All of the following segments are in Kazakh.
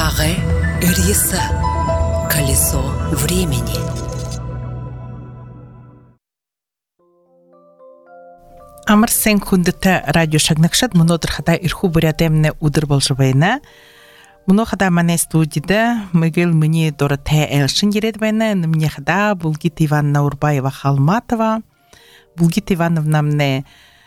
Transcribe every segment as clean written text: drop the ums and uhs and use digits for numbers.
Шагы Ириса. Колесо времени. Амар сен хүндэт радио шагнагшад өнөөдөр хата ирхүү бүрядэмнэ өдөр болж байна. Мөнөө хата манай студид Мигэл миний дуртай элшин ирээд байна. Миний хата Булгит Ивановна Урбаева Халматова. Булгит Ивановна мне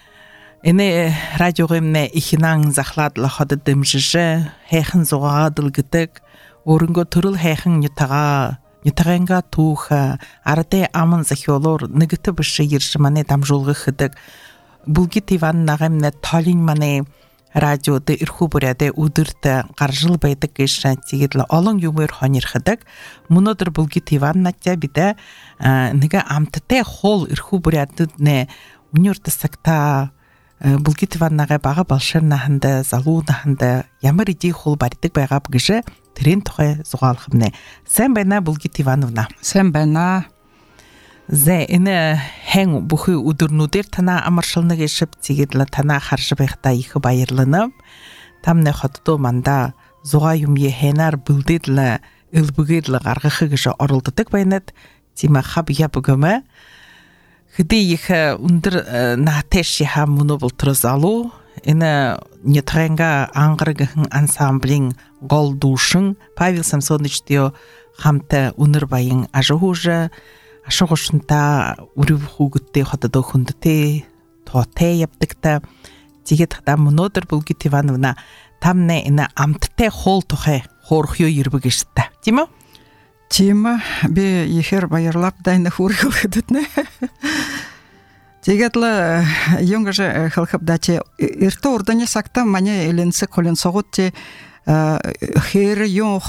эне радиогэмнэ ихнан захлаад лоход дэмжиж хайхан зугаад гэдэг өөрөнгөө төрөл хайхан нютаганга түүх артай аман захиолоор нэгт биш ирж манай дамжуулгах гэдэг Булгит Ивановна толин манай радиод ирхүү бүрядэ өдөрт гаржил байдаг гэж тэгээд олон юмэр хонирхдаг. Өнөөдөр Булгит Ивановна бид нэг амттай хол ирхүү бүрядд нэ өнөр тасагта Булгит Ивановнагаа бага болширнаханд залуунаханд ямар идей хол барьдаг байгаа гэж тэрэн тухай зугаалах юмнэ. Сайн байна Булгит Ивановна. Сайн байна. Зэ энэ хэн бүхий өдөрнүүдээр танаа амаршилныг ишив цэгэдла танаа харж байхдаа их баярлана. Тамны хотдоо манда зугаа юмье хэнаар бүлдэл элбэгэл гаргах гэж оролддог байнад тима хаб ябгэмэ. Хэдий их өндөр наатеш хам мөнө болтроос алуу энэ нэтхэнга ангаргын ансамблин гол душин Павел Самсоновичтё хамта өнөр баян ажихууж ашигушнта үрив хүүгдтэй хотодоо хүндтэй тоотэй явдагта тэгээд хата өнөөдөр Булгит Ивановна тамны энэ амттай хоол тухай хоорхё ирбэг штэ тийм үү? Тийм би ихэр баярлап дайна хүргэлхэдэтнэ. Тэгээд л юнгаж халхабдачи эртөө урданы сакта манай эленсе колонсогот хэр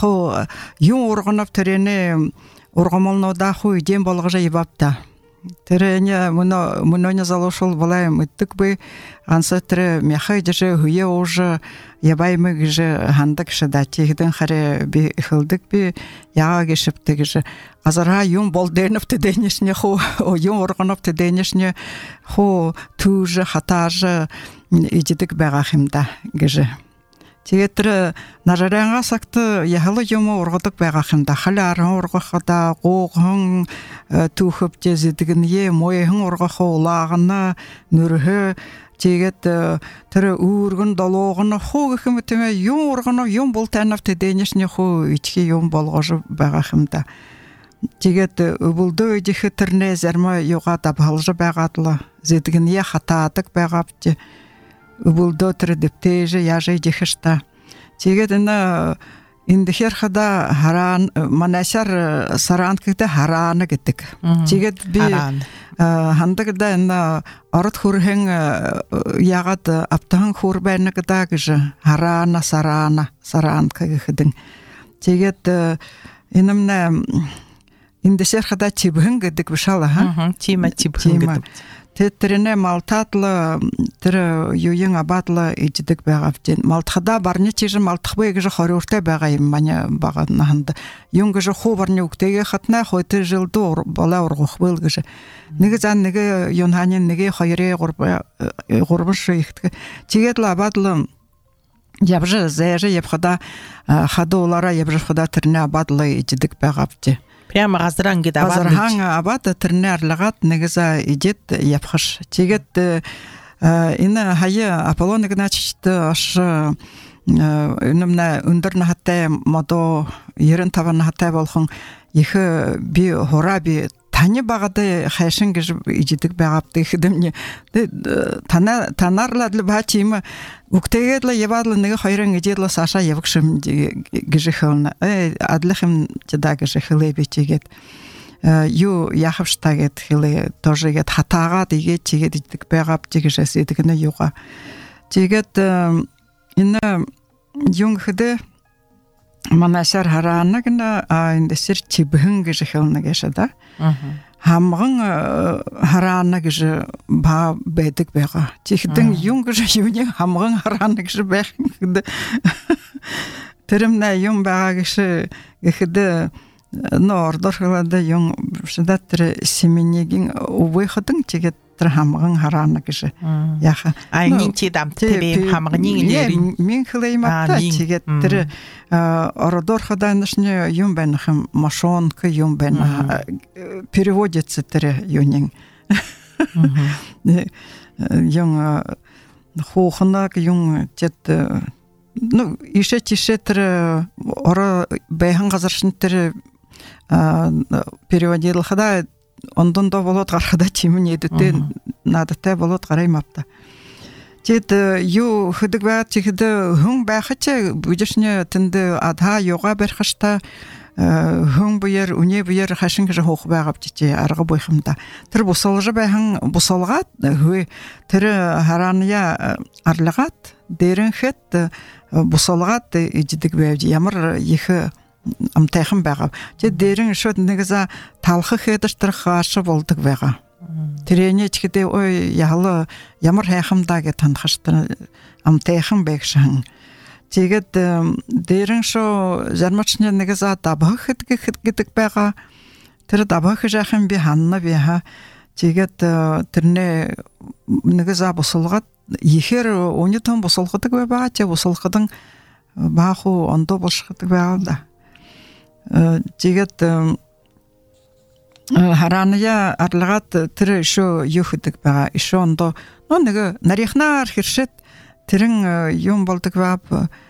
юм урганав тэрэне ургамолноо хуу идем болгожа ибапта. Тэрэне мөнөне залушул балаем иттик бы ансатре мяхайдже хуе уже ябаймы гже хандак шадати хиден харе би хылдык би яга гешипте гже азара юм болдернов теденешне ху юм урганов теденешне ху туж хатаж идик багахимда гже. Тэгээд нараранга сакт яхалы юм ургадаг байгахында халааран ургахада гуугхан түүхөвч зэдгэн моёхан ургах улагна нүрхэ тэгээд тэр үүргэн долоогн хуу гэх юм тийм юм ургано юм бол танав тэдэнэшний хуу ичхи юм болгож байгахында тэгээд өвөлдөө идэх тэрнэ зарма югада балж байгаадла зэдгэн я хатаадаг байгаавч өвөлдөө тэр дэвтэж яжээ дэхшта тэгээд энэ херхада харан манашар саранкта харана гэдэг тэгээд би хандагда энэ ород хүрхэн ягад аптан хүр байна гэдэг гэж харана саранка гэхдэн тэгээд энэмнэ энэ херхада чибхэн гэдэг бишала тима чибхэн гэдэг Тэтрэнэ малтатла тэр юуин абатла иддэг байгаа втэн малтхада барны чижин малтхбэ гэж хорёртой байгаа юм маня баганаханд юм гэж хуварны үгтэйгээ хатна хойт жилдөө бала ургах бэл гэж нэг зан нэг юнханын нэг хоёрын гурван шийхт тэгээд л абатла явж зэж явхада хадуулара явж хада тэрнэ абатла иддэг байгаа втэ прямо газран гэдэг Азархан абата тэрнэр лагат нэгза идет явхаш. Тэгээд энэ хаяа Аполлон Игнатьевичт аш үнэмнэ өндөр нахтай модо 95 нахтай болсон их би хураби таны багада хайшин гэж иддэг байгаапты хэдэмнэ танарлад бачим үгтэгээд л яваадл нэг хоёрын ижэдло саша явгшим гэж хэлнэ адлахым жада гэж хэлэби чигээд юу яхавштагээд хэлээ тожигээд хатаагаад игээд чигээд иддэг байгаапти гэж эсэдгэнэ юга чигээд энэ юм хэдэ манашар хараанаг на энэ сэр чибхэн гэж хэлнэ гэшада хамган хараана гэж ба байдаг байгаа. Чихдэн юм гэж юуны хамган хараана гэж байх гэдэг. Тэрэмнэ юм байгаа гэж гэхэд но ордорхлада юн шдаттер семенегин выходын тигет хамгын харана кеше яха нин тидам тебе хамгын нин мин хлейматта тигет тер ордорхаданышне юн бен хам машонка юн бен переводится тер юнин юн хохнак юн тет ну ише тишетер ора бэхан газаршынтер переводил хада ондан да болот гархада чимне дэте надате болот гараймапта тет ю хыдык ба тихде хүн байхача бүжшне тэнде адха йога берхашта хүн буяр уне буяр хашин гэж хоох байгав чи арга бойхымда тэр бусалжа байхан бусалгат хөө тэр харания арлагат дэрэн хэт бусалгат иждэг байв ямар их амтайхан байгаа. Тэ дэрэн шууд нэгза талхах хэдэртэр хааш болдог байгаа. Тэрэний ч гэдэг ой яла ямар хайхамдаа гэж танахштай амтайхан байгшан. Тэгээд дэрэн шоо зармачны нэгза дабах гэдэг байгаа. Тэр дабах жахан би ханна биха. Тэгээд тэрнээ нэгза бусалгаад ихэр өнөтөн бусалгадаг байгаа. Тэ бусалгадан бааху ондоо болшгадаг байгаа да. Тэгээд харания арлагат тэр шо юхдэг байгаа ишондо нэг нарихнаар хэршэт тэрэн юм болдог бав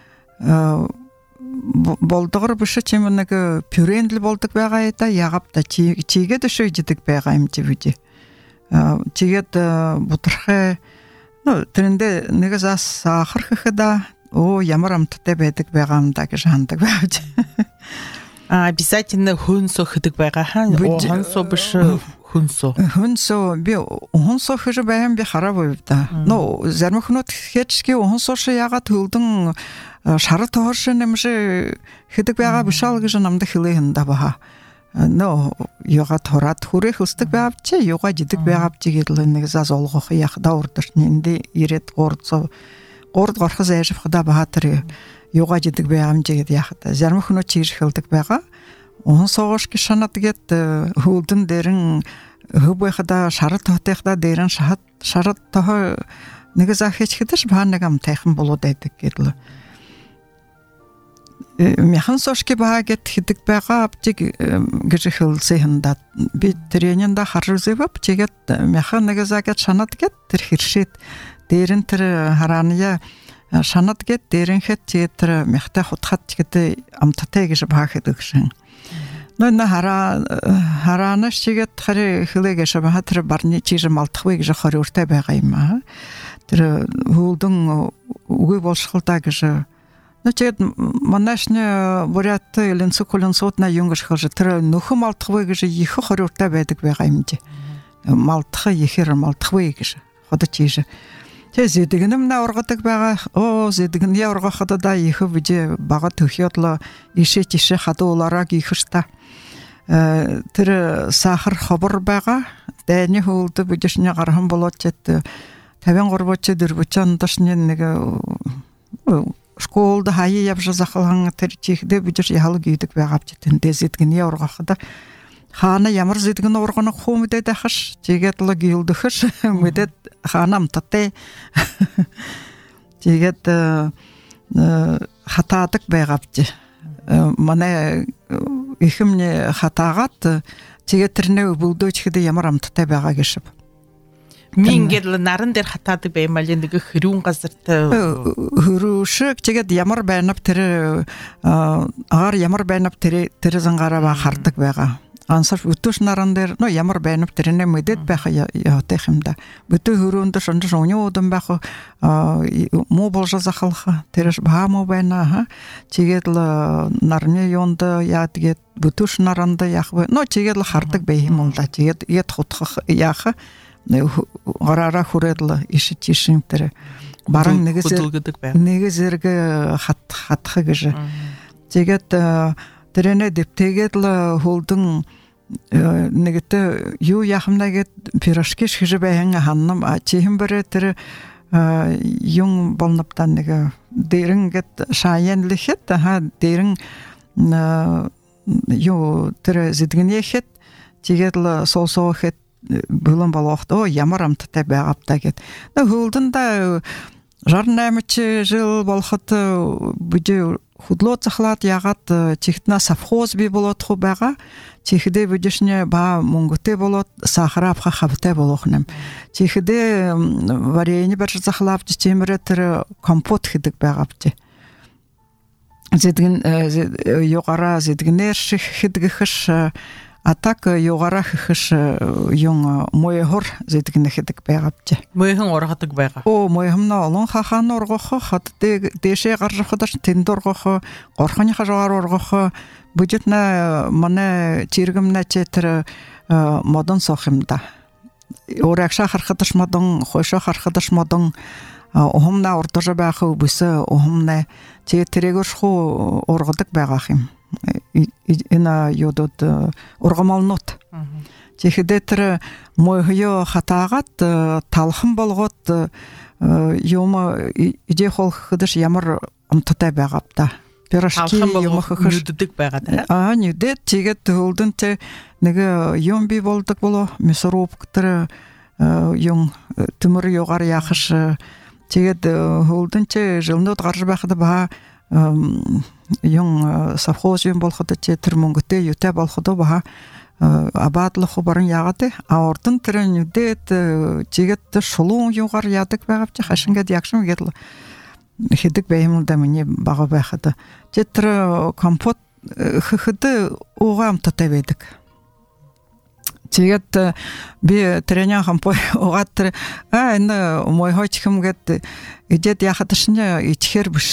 болдогор биш ч юм нэг пюрендл болдог байгаа да ягав да чигээд шо идэг байгаа юм чи бүжи чигээд бутрахэ тэрэндээ нэг зас сахар хэхэда ямар амттай байдаг байгаа юм да гэж хандаг байж обязательно хүнсө хэдэг байгаа хан хүнсө биш хүнсө би хүнсө хэж байм би хараа буйда но зармахнууд хэчки хүнсө ягаад хөлдөн шарат тоорш нэмш хэдэг байгаа бишал гэж намд хэлээн да баха но яга торат хүрэх өстөг байв чи яга жидэг байв чи гэдэл нэг зас олгох яг даурдэрч нэнди ирээд гурд горхос яжих да баатар юга жидэг байгаам жигэд яхад зармахнууд чигш хэлдэг байгаа онсоогош гişанат гэд хөлдөн дэрэн хөбөйхада шарат хотыхда дэрэн шарат тоо нэг захич хэдэш баанаг амтайхан болоод байдаг гэдэл механсошки баагэт хэдэг байгаа апчиг гэж хэлсэн да би тренинда харжэвэп чигэд механ нэг загат шанат гэд тэр хэршэт дэрэн тэр харания шанат гэд дэрэн хэт тэр мехтай хутхат гэдэг амттай гэж баахэд өгшин нэ хараанаш чигэд хари хэлэгэш баа тэр барны чиж малтахвэ гэж хорёртай байгаа юм аа тэр хөлдөн үгүй болшголтаа гэж нөчэд манашны бурят эленсо колонсотна юнгаш хож тэр нөхөн малтахвэ гэж их хорёртай байдаг байгаа юм чи малтах ихэр малтахвэ гэж ходож чиж тэ зэдгэнэм на ургадаг байгаа зэдгэн я ургахад да их бижи бага төхөдлө ишэ чишэ хадуулараа гихэрта тэр сахар хобор байгаа дайны хөлдө бижишний гархан болоод чэт 53 дөрвчөн дашны нэг школда хаяа явж захалхан тэр чихдэ бижиш яхал гийдэг байгаа чэтэн зэдгэн я ургахад хаана ямар зэдгэн ургана хүмдэд ахш тэгээд л гилдэхш мэдэд хаанам татэ тэгээд хатаадаг байгаавч манай ихэмний хатаагаад тэгээд тэрнээ бүгдөөчхэд ямар амттай байгаа гэж мингээд л наран дээр хатаадаг баймал нэг хэрүүн газарт хөрөөшөг тэгээд ямар байнав тэр агаар ямар байнав тэр зангараа хардаг байгаа ансар өтөш наран дээр но ямар байнав тэрнээ мэдэд байх яатах юм да бүтэ хөрөөнд шондш өнөөдөн байх муу болж захалха тэрш баамуу байна чигээд л нарны юунд яадгээд бүтөш наранд яах вэ но чигээд л хардаг бай юм уу да чигээд яд хутгах яах гараараа хүрээд л иш чишин тэр баран нэг зэрэг хатах гэж тэгээд тэрнээ дэвтэгээд л хөлдөн нэгтэй юу яхамна гэд пирожки шиж байхан ханнам чихэн бэрэ тэр юм болнопта нэг дэрэн гэд шаян лэхэд дэрэн ю тэр зэдгэнийхэд тэгээд л соосоохэд бүлэн болохд ямар амттай байгаапта гэд. Хөлдөндөө 68 жил болоход бүжи худлоо захлаад ягаад чихтна совхоз бий болоод хуу байгаа. Чихдээ бүжишне ба мөнгөтэй болоод сахарапха хавтай болох нэм. Чихдээ варени барж захлаад чимрэ тэр компот хийдэг байгаапти. Зэдгэн югара зэдгнэр шиг хийдгэхш атак югара хийхш юм моёхор зэдгнэхэдэг байгаапти. Моёхон орходог байгаа. Моёхомно олон хахан оргох хот дэшээ гарахдаш тэнд оргох горхоны хажуугаар оргох бүжитна манай чиргэмнэ тэр модон сохимда. Орагша харахдаш модон хойшо харахдаш модон ohumna ордож байх үбс ohumna тэрэгэр хуу ургадаг байгаа юм. Энэ юудод ургамалнууд. Тэгэхдээ тэр мойхё хатаагаад талхан болгоод юм ижи холхдаш ямар амттай байгаа та. Пирашки юм хөхөш нүддэг байгаа даа. Нүдэд тэгээд хөлдөнтэй нэг юм би болдог болоо мясоруб тэр юм төмөр югаар яхаш тэгээд хөлдөнтэй жилнүүд гарч байхад ба юм совхоз юм болоход ч тэр мөнгөтэй юутай болоход ба абаадлах баран яагаад ордон тэр нүдэд чигэд шулуун югаар яадаг байгаа чи хашингад ягшин гэдэл хэдэг байм да миний бага байхад тэр компот хөөхд угаамттай байдаг. Тэгээд би тренер хампой угаат энэ мой хойчхэмгээд идэд яхад шне ичхэр биш.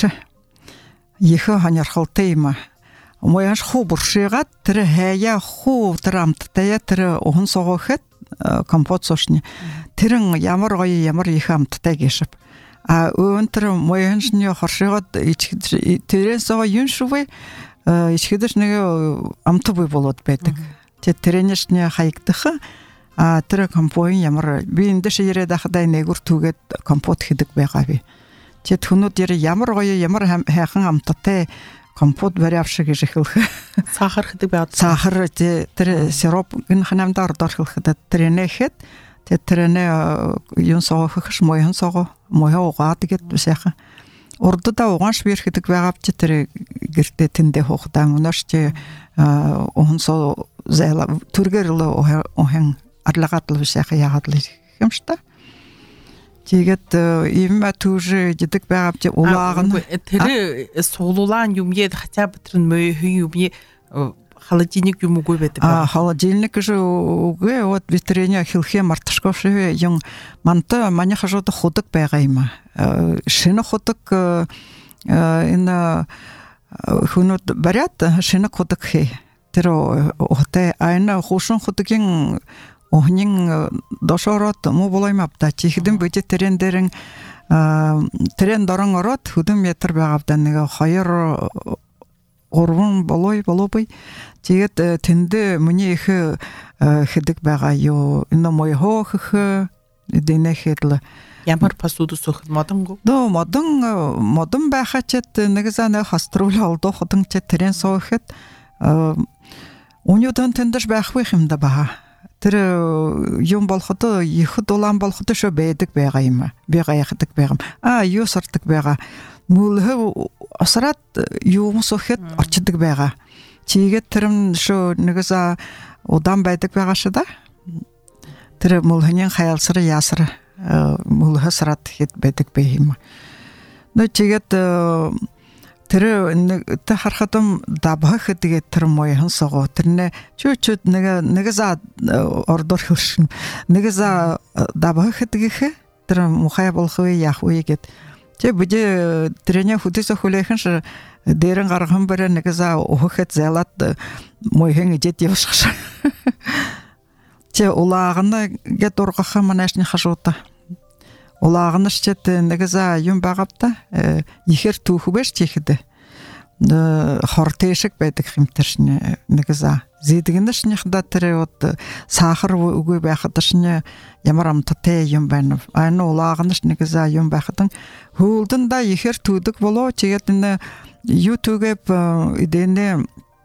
Ихэ ханярхалтай юм. Мой аш хуу буршигаад тэр хаяа хуу тэр амттай тэр ухын согоохад компот сошны. Тэрэн ямар гоё ямар их амттай гэшв. Өнтер мой ханшны хоршигаад тэрээс юун шувэ ичхэдэш нэг амт буй болоод байдаг. Тренерчний хаягдах тэр компоин ямар би эндээс ирээд ахтай нэгүр түгээд компот хийдэг байгаа би. Тэд хүнүүд ямар гоё ямар хайхан амттай компот бариавшиг гэж хэлэх. Сахар хийдэг байгаад сахар тэр сироп энэ ханамд ордоор хэлэхэд тренэхэд тэрнэ юун соохох моён сого моё угаад гэдэг сайхан. Урддаа угааш бир хийдэг байгаа ч тэр гэртээ тэндээ хуухтаа мөнөш чи ухын соо зэла түргэр л ухын арлагат л сайхан яагаад л юм шта. Тэгээд имма түр жидэг байгаа ч улаахан тэр суулуулан юмьед хацаа бэтрэн моё юмье холодильник юм уу байдаг. Холодильник гэж үгүй вот витрина хэлхээ марташгош юм манта маних хажууд худаг байгаа юм. Шинэ худаг энэ хүнүүд бариад шинэ худаг хээ. Тэр ухтай айна хушин худагийн ohnin дошорот муу болойм апта чихдэн бүжит тэрэн дэрэн тэрэн дорон ороод хөдөн метр байгаавда нэг 2 3 болой тэгээд тэндээ миний их хэдэг байгаа юу энэ мой хоох дэнэхэд ямар посуд сөхөд модонго модон байхачд нэг зана хаструл олдох хөдөн ч тэрэн сооход өнөөдөр тэндэж байхгүй юм да баа. Тэр юм болоход их дулаан болоход шо байдаг байгаа юм. Бага яхдаг байгаа. Юу сардаг байгаа. Мөлхөө осраад юм сохот орчдөг байгаа. Чигээд тэрэн шо нэгээс удаан байдаг байгаа шүү да. Тэр мөлхөний хаялсар ясар мөлхөсрат хэд байдаг бай юм. Нөө чигээд тэр нэг харахад дабах гэдэг тэр моён сого тэрнэ чүчүүд нэгээс ордор хөршин нэгээс дабах гэдэг тэр мухай болох вэ яах вэ гэд чи бүдэ тренер хүдэс хөлөхэн ш дэрэн гарган бэр нэгээс ухахад залат моён ижэд явшгаш чи улаагна гэд ургах манашны хашуута улаагнаш ч нэгээс юм багавта ихэр түүхвэш чихдэ хортешиг байдаг юм тэршне нэгээс зэдгэнэшнийхда тэр сахар үгүй байхад шне ямар амттай юм байна улаагнаш нэгээс юм байхад хөлдөндө ихэр түүдэг болоо чигээд энэ YouTube эдэнэ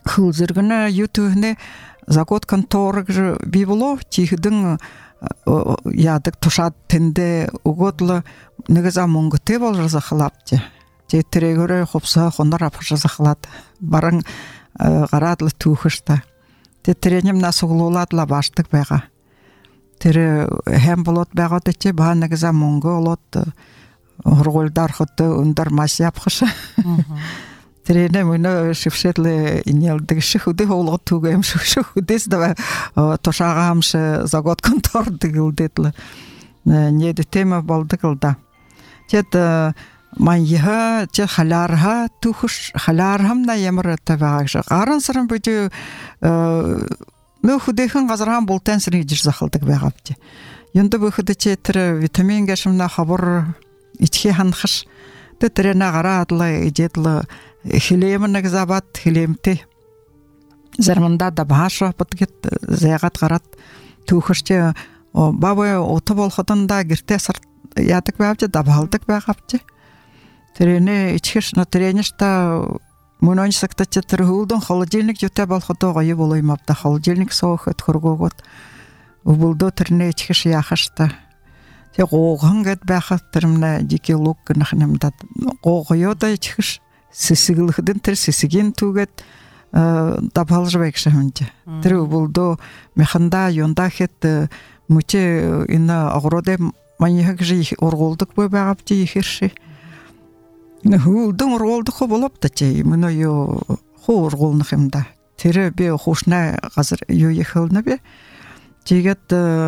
хылзыргына ютүхне закот конторг биболо тихдин ядык тушат тенде угодлы негеза монготе бол жазахлапты. Тетере göre хопса хондар апжазахлат. Барың гарадлы тухышта. Тетеренем насуглуладла баштык байга. Тере хем болот байга дече ба негеза монго олот орголдар хотты ундар масяпхыш. Терене мына шифшетле инелдик шихуде холгот тугем шихудес да тошагамш загот контор дигилдетле. Не де тема болдыгылда. Тет манья те халарха тухуш халархам на ямыр табагы. Арын сырын бүдү ну худехэн газархан болтан сырын жир захалдык байгапты. Енді бүхіді четірі витамин гашымна хабыр ичхи ханхыш. Тетерена гарадлы идетлы хилемінік забат хилемте. Зарманда да баша бұтгет зайғат гарат тухыште бабы оты болхытында гирте сарт ядык бәбді дабалдык бәғапты. Терене ичхишна теренешта мұнан сақта четірі хулдың холодильник юте болхыды ғайы болаймапты. Холодильник соғыт құрғығыт. Убулдо терне ичхиш яхашта. Те гоған гет бәхаттырымна дике лук гынахнымда гоғыё да ичхиш сесигіліхден тір сесиген тугет дабалжы бәкшамынде. Тірі убулдо механда йонда хет мүте ина ағыроде маньяк жи орголдық бөй бәғапты ехерші. Хулдың орголдықы болып да те, мұны ё хо орголнықымда. Тірі бе хошна ғазыр ё ехілні бе. Тегет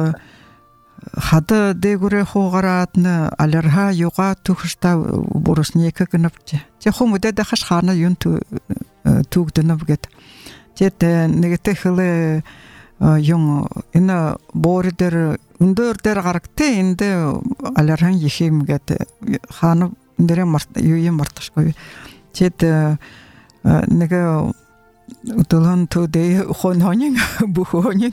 хады дегуре хоғаратны алерха юға тухышта борыс некі гынапты. Те хомуде да хашхана юн тугдынып гет. Тет негете хылы юн ина боридер үндөрдер гаракте инде алерхан ехим гет. Ханы үндере юйе марташкой. Тет неге Утылан туде хононин бухонин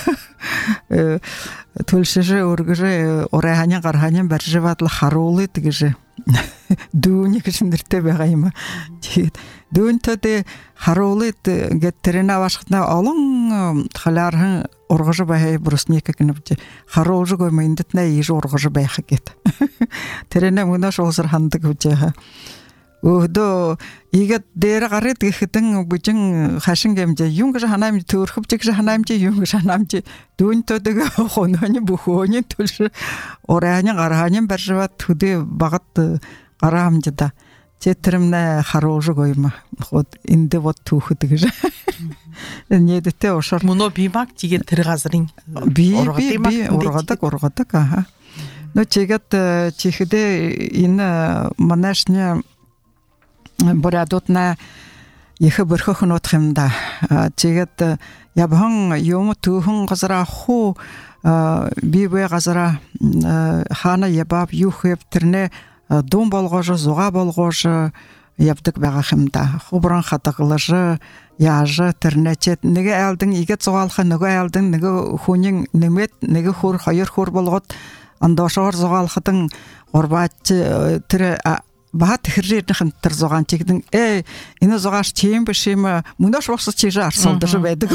төлшеже ургыже орайханин гарханин баржыватлы харулы тигиже дүүни кишиндирте байгайма дүүн төде харулы геттерина башкытна алын халархын оргыжы бай брусника кинепти харулжы гоймайндытна ижи оргыжы байха кет терене мына шолсыр хандык үжеха До игет дер гарет гихтэн бүжин хашингэмжэ юнгж ханамж төрхөвжигж ханамж юнгж ханамж дүүнтэдэг хононы бүхөний төлш орайны гарааны баржват төдө багат гараамжда четрэмнэ харуулж гойма хот инде вот түүхэдэг гэж нэдэтэ ошор муно бимак тиге тэр газрын би ургадаг аха но чигет чихдэ энэ манашня Борядотна ехе бэрхөхөн утхымда. Чигет ябхан юм түүхэн газара ху бибэ газара хана ябаб юхэв тэрнэ дум болгож зуга болгож ябдаг байгахымда. Хубран хатаглаж яаж тэрнэ чет нэгэ алдын игет зугаалха нөгөө алдын нөгөө хүнин нэмэт нэгэ хөр хоёр хөр болгоод андошоор зугаалхатын горбач тэр Бахат хэржээрнхэн тэр зугаан чигдэн энэ зугааш чим биш юм мөнөш босч чиж арсалдаж байдаг.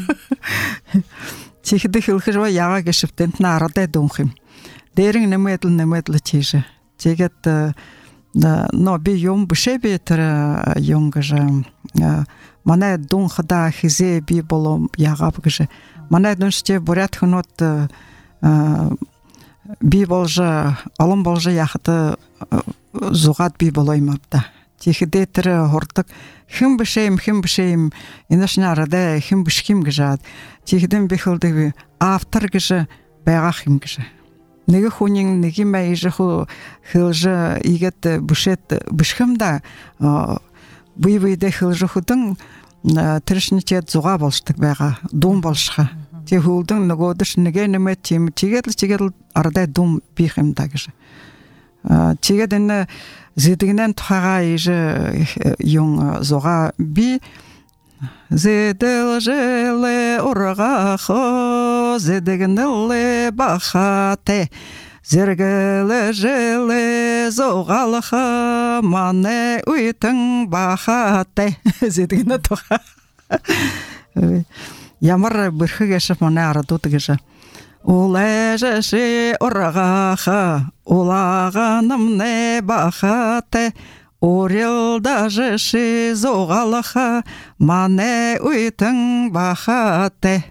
Чихдэ хэлхэр яга гэшвтэнт на арадай дунх юм. Дэрэн нэмэдл чиж. Чигэт но би юм бишэ би тэр юм гэж манай дунхда хизээ би болом ягав гэж. Манай дүншче бурят хөнөт би болжа алым болжа яхты зугат би болоймапта. Тихде тэр хордог хэн бишэм энэшна арада хэн бишхим гэжаад тихдэн бихэлдэг автор гэж байгаах юм гэж. Нэг хүнийн нэг юм байж хэлж игэт бишхэмда бивэдэ хэлж хөдөн тэршничээ зуга болшдаг байгаа дум болшха. Тэг хөлдөн нөгөөдөш нэгэ нэмэ тийм чигээл арада дум бих юм да гэж. Чигээд энэ зэдгнэн тухайга иж юм зуга би зэдэлжэлэ ургахо зэдгнэлэ бахате зэргэлэжэлэ зугалха мане уйтэн бахате зэдгнэ тухай Ямар бирхигеш мана арадут геже. Улежеши оргаха, улаганым не бахате, орилдажеши зогалаха, мане уйтың бахате.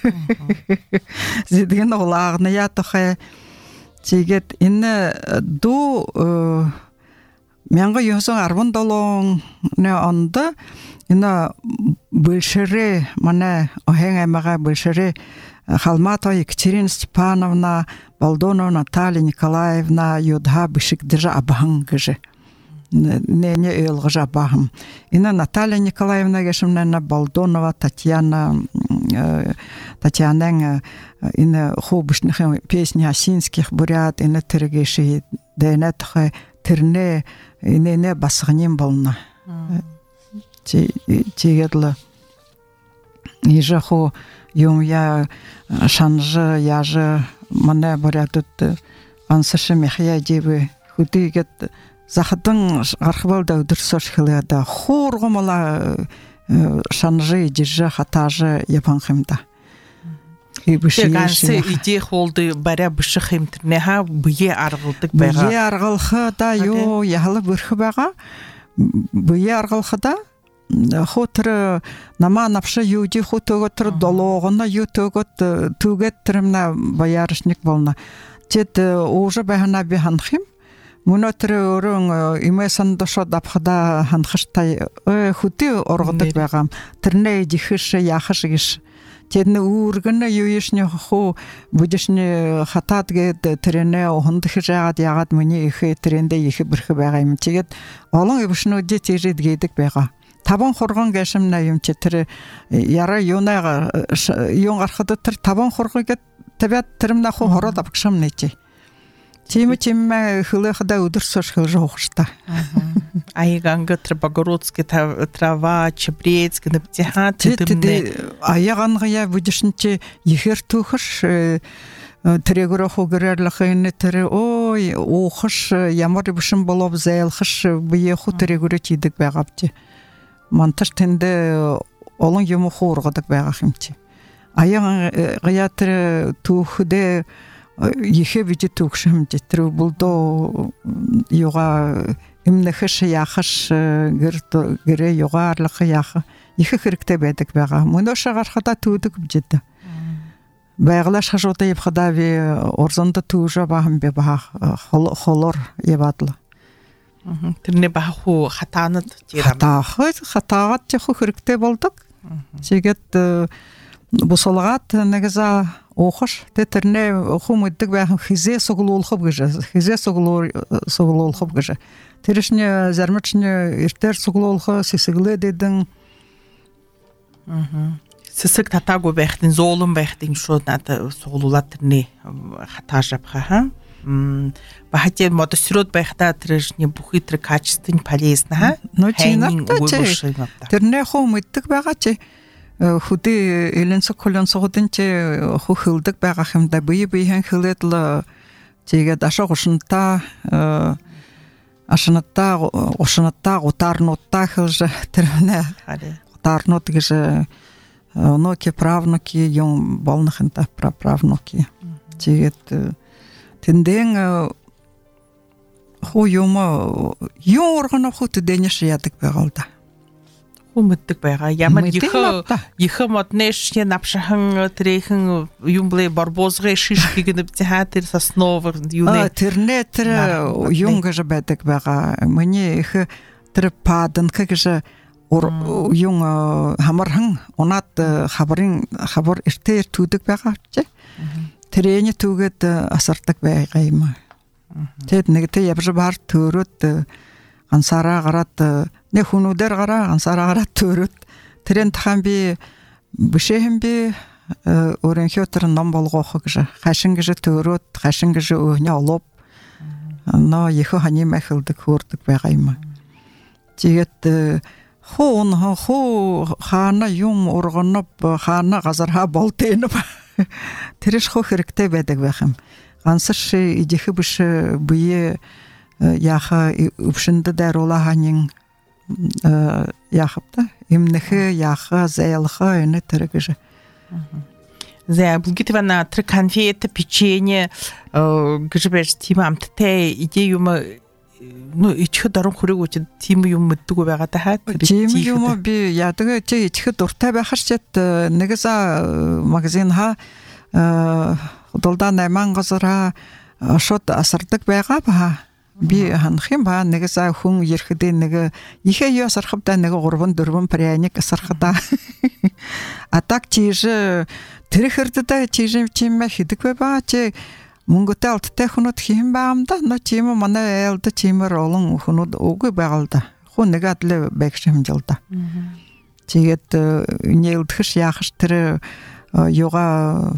Зидген улагны ятохе. Тигет инне ду менга юсон арбон долон не онда инна большере мане охенга мага большере Халматова Екатерина Степановна, Балдонова Наталья Николаевна, Юдха бишик держа абахын гыжы. Не ыйлгыжа абахым. Инна Наталья Николаевна гешимнена Балдонова Татьянаның инна хобышных песни осинских бурят, инна тиргеши дайнатхы тирне инне басыгнем болна. Тигедлы Ижаху я шанжы яжы мана бурятут ансышы мехия дебі худигет захадың архивалда удырсош хилада хоргомала шанжы дежі хатажы япанхымда. Гансы иде холды баря бышы хымтырнеха бүйе арғылдық байға. Бүйе арғылқы да ё яғылы бүрхі байға. Бүйе арғылқы да хотыр нама напшы юди хотөгөтөр дологона ютөгөт түгет тримна баярышник болна. Тет уже бахана биханхим. Мунотыр өрөң имесан дошо дапхада ханхыштай хути оргодык байгам. Тирне дихиш яхышгиш. Тедне үргөнө юешне хо будешне хататге тирене ондхижагат ягат мени ихе тиренде ихе бирхе байгам. Тегет олон ибшнө детежет гейдик байга. Табан хоргон гэшим наимче тэр яра юнага юн архад тэр табан хоргогээд табят тэрмна хо хороод авгшам нэчи. Тим хылыхда удырсош хылжохшта. Айганга Трабогородский трава Чебрецкий наптиха тидымне. Аяганга я будешнче ихер тухш Трегороху гэрэлэхэнэ тэр ой ухш ямар бишин болоб зайлхш бие ху трегорч идик байгапти. Монтаж тенде олон юм хооргодог байгаа хэмчи. Аян гаятэр түүхдэ ихе вижи түүхшэмж тэр булдо юга имнэхэш яхаш гэрэ югаарлах яах их хэрэгтэй байдаг байгаа. Мөнөөшө гарахада түүдэг бижэд. Байгалаш хажуута явхада ви орзонд түүжа бахан бе бах холор явадла. Тэрний баху хатаанад хатаагаад яхуу хэрэгтэй болдог. Тэгээд бусалгаад нэгза уухш тэрний хүмүүдэг байхан хизээ суглуулах гэж хизээ суглуулах гэж тэршний зармичны эртээр суглуулах сэсэглээд эдэн сэсэг татаагүй байхтын зоолон байхтын шууд надад суглуулаад тэрний хатааж авах Бахатен модосрод байхта тэршний бүхий тэр качествын полезна ха. Тэрнээ хөө мэддэг байгаа чи хүдэ эленсо колонсогодын чи хөхөлдөг байгаа юмда биеийн хөлөд л тэгээд ашигушнта ушнатта утарнутта хэж тэрнээ утарнут гэж ноки правнуки юм болнохынта правнуки тэгээд тэндэн хуу юм органов хот дэнэш ядаг байгаа л да. Хүмэддэг байгаа. Ямар их моднэшне напшахан трэхэн юм блэ барбозгы шишгийг нэвтэ тэр соснов юунэ тэрнэ тэр юм гэж байдаг байгаа. Миний их тэр падан гэж юм хамархан унаад хабар эртээр түүдэг байгаа ч тэрэний түүгээд асардаг байгаа юм. Тэд нэгтэй явж баар төрөд ансараа гараад нэг хүнүүдээр гараа ансараа гараад төрөд тэрэн тахан би бишэхэн би өөрөнхөө тэр ном болгоох гэж хашин гэж төрөд хашин гэж өөнө олов но их хани махилдаг хөөрдөг байгаа юм. Тэгээд хоон хаана юм ургоноп хаана газарха болтэн тэрш хөө хэрэгтэй байдаг байх юм. Ансарш идэх биш бие яха өвшөндө даруула ханин яхапта. Имнехе яха зайлха эне терегеже. За булгитвана тр конфеты, печенье, гжбеш тимамтте идеюма ну ичхэ дорон хүрэгүүч тийм юм мэддэггүй байгаа та хаа. Тийм юм би яадаг чи ичхэ дуртай байхаар ч нэгээс магазин ха худалдаа 8 газар шууд асардаг байгаа ба. Би ханах юм ба нэгээс хүн ирэхдээ нэг ихэ юу асархавда нэг 3 4 пряник асархада. Атак чиж тэрхэрдэ чиж чимэ хийдэг ба чи мөнгөтэй алттай хүнүүд хийм байгаамда но чим манай айлд чимэр олон хүнүүд үгүй байгаал да. Хүн нэг адлаа байх хэмжил да. Тэгээд нэлдэхш яахш тэр юга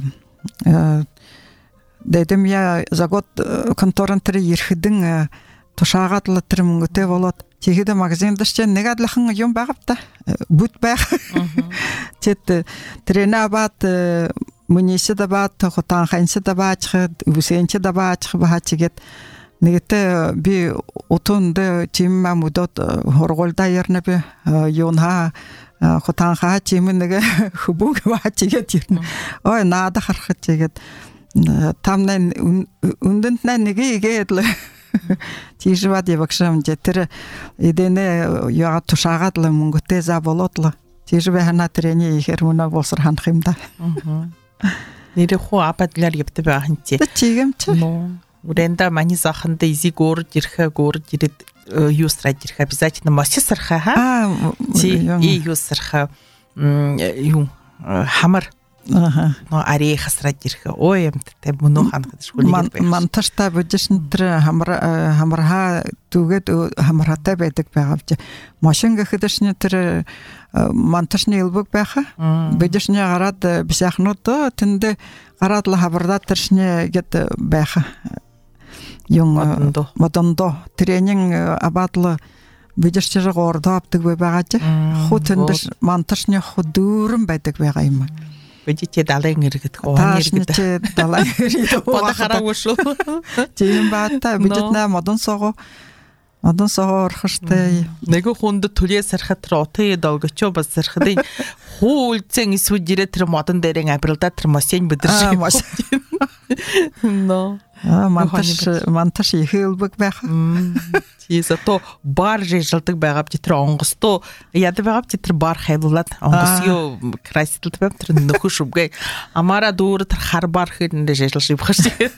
дэдэм я за год конторын тэр ирэхдэн тушаагаад л тэр мөнгөтэй болоод чихэд магазинд ч нэг адлахан юм байгаав та. Бүт байх. Тэт тренабат Мөнийсэ да бат хотан ханьсэ да баачхад үсэнчэ да баачх баачигэт нэгтэ би утунд чимма мудот хорголда ярна би юунха хотан ха чим нэг хүбүг баачигэт ярна ой наада харах чигэт тамнаа үндэнд нэг игээд л тийшвад явагшам тэр эдэнэ яа тушаагаад л мөнгөтэй за болоод л тийшвэ хана тэрэний ихэр мөнө болсор ханах юм да. Нэрэ хуу ападлаар явдаг байгаа хинти. Чигэмч. Уренда мани заханда изи горд ирээд юусраад ирэх обязательно мосисарха ха. Чи юусарха юу хамар. Но ари хасраад ирэх. Ой юмтай мөнөө ханахад шгүлээ. Монтажтай будишн тэр хамарха түгээд хамархатай байдаг байгаа ч машин гэхэдэршний тэр монтажны илбэг байха. Будишний гараад бисахнууд тэнд гараад л хавардаа тэршний гэд байха. Юм модондо тренинг абаатла будишчээр гордоо авдаг байгаа ч хутэнд монтажны хөдөөрөн байдаг байгаа юм. Видите далайн иргэдэг гоонэр гэдэг. Далайн иргэдэг. Бата хараагүй шүү. Тийм бата бидэтнэ модон сого орхоштой. Нэг хүнд төлөө сархат ротэ долгочо бас сархадын хуулцэн эсвэл дирэ тэр модон дээрэн абралда тэр машин бидэрш. Но монтаж ихэлбэг байх. Тийсато бар жижэлдэг байгаа бит тэр онгостоо яд байгаа бит тэр бар хайлуулаад онгос юу красителд бэм тэр нөхөш үгүй амара дүүр тэр хар бар хэрнэ жижэлж явах шиг.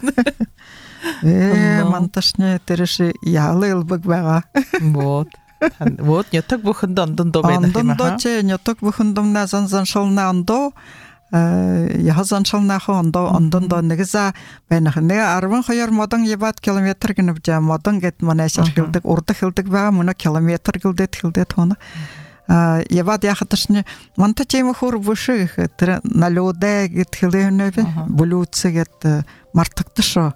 Монтажны тэрш яалэлбэг байгаа. Вот нятаг бүхэнд ондондоо байна юм аа. Ондондоо ч нятаг бүхэндомна заншална ондоо яхазаншалнах ондондоо нэгза байна. Нэг 12 модон яваад километр гэнэвж модон гэд манайшар хэлдэг урд хэлдэг байгаа мөн километр хэлдэг тона. Яваад яхаташны монтаж юм хөр бүшиг тэр налуудэ гэд хэлэнэ бүлүүцэгэд мартагдаш.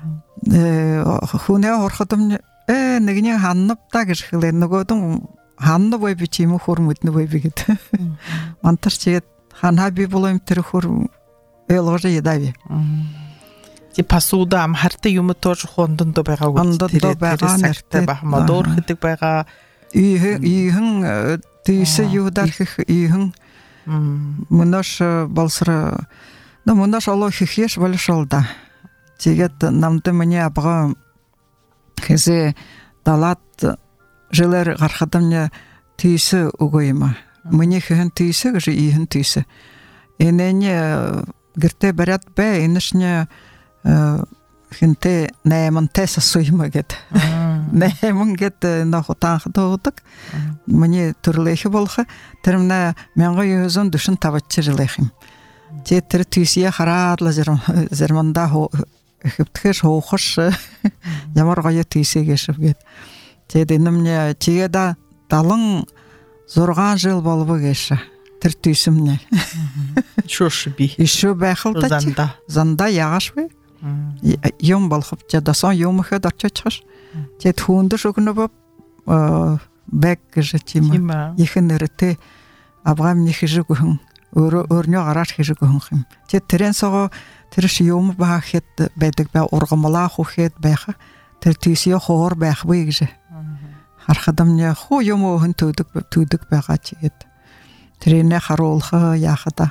Хүнээ орходом нэгний ханнавта гэж хэлээ нөгөөдөн ханнав бай би чим хөр мэднэ бай би гэд. Монтаж чигэд хана би болом тэр хөр элгож ядави. Ти посуда амхартай юм тож хондондоо байгаа үү? Хондондоо байгаа нэртэй баг модор гэдэг байгаа. Ийхэн тийсэ юударх ийхэн мөнөш болсра но мөнөш олоо хийхээс болшолда. Тэгээд намд миний абга хэзээ далат жилэр гарахадамня тийсэ үгүй юм. Миний хэн тийсэ гэж ийхэн тийсэ. Энэний гэртэ барят бай энэшня хинтэ наймантайс асуйма гэд. Найман гэд нохотанх дуудаг. Миний төрлөөх болха тэрмнэ 1945 жилийнх юм. Тэр тийсэ хараад л зэрманда хэвтгэж хоохош ямар гоё тийсэгээш гэд. Тэгээд энэмнэ чигэда 76 жил болов гэш. Тэр тийсэмнэ. Шош би. Ишо байхалта занда ягаш вэ? Юм болох ч дасан юм хэд очиж. Тэгэд хүндэж өгнө бэг гэж чим. Ихэн нэртэй Авраам нэхэж өгөн өөрнөө гараад хийж өгөх юм. Тэгэд тэрэн сого тэр ши юм баахад байдаг бай ургамлаа хүүхэд байха. Тэр тийсээ хоор байх вэ гэж. Архадамне хо юмоохын түйдік байгаа чигэд. Тэрэне харуулха яхада.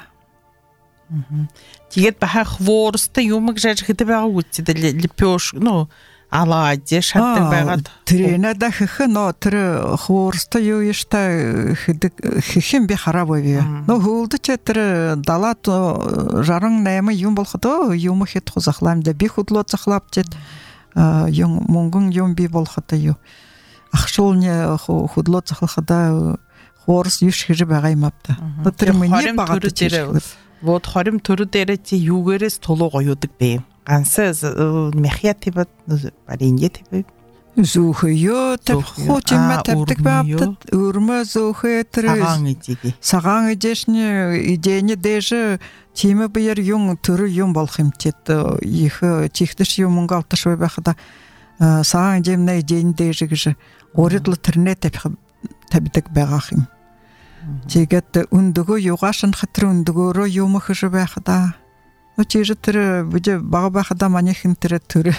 Тэгээд баха хворста юмг жаж хэдэ байгаа үтсэд лепёш алааде шатдаг байгаад тэрэне да хэнэ тэр хворста юу яшта хэхэн би хараа бовё. Хөлдө ч тэр далат жаран наймаа юм болохдоо юм хэд хузахламда би худлоо захлап чет юм монгон юм би болохдоо юу. Ахшуулны худлоо захлахада хворс юш хэрэг байгаа юм апта. Тэр миний багт чирээ. Вот хорим төрө дээр чи юугээрээс тулуу гоёудаг бэ? Ганцаа мехиативат бариньет зөөхөё тэр хоочмаа тавьдаг баптад өрмө зөөхөө тэр сагаан идэшний идений дэш чимэ бээр юм төрө юм болох юм чит их чихтэш юм гаалташ байхада сагаан жимнэ идений дэш гэж өөрөдл тэрнэт тавьдаг байгаа юм. Тэгээд өндөгөө югашин хатэр өндөгөөрөө юм хөш байхада чиж тэр бүжэ бага байхада манийхэн тэр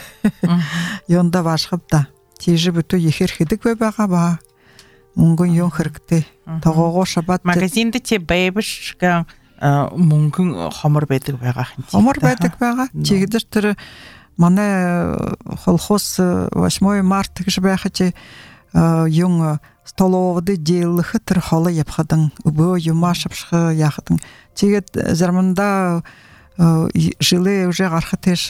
ёнда башхабда чиж бүтө ихэр хэдэг байгаа ба мөнгөн юм хэрэгтэй тогоогоо шабат магазинд чи бэбш гэн мөнгөн хомор байдаг байгаа юм хомор байдаг байгаа чигдэр тэр манай холхос 8 март гэж байх чи юм столоводы делэх тэр холо япхадан өбөө юмашапшха яхадан тэгээд зарманда жилээ уже гарахтэш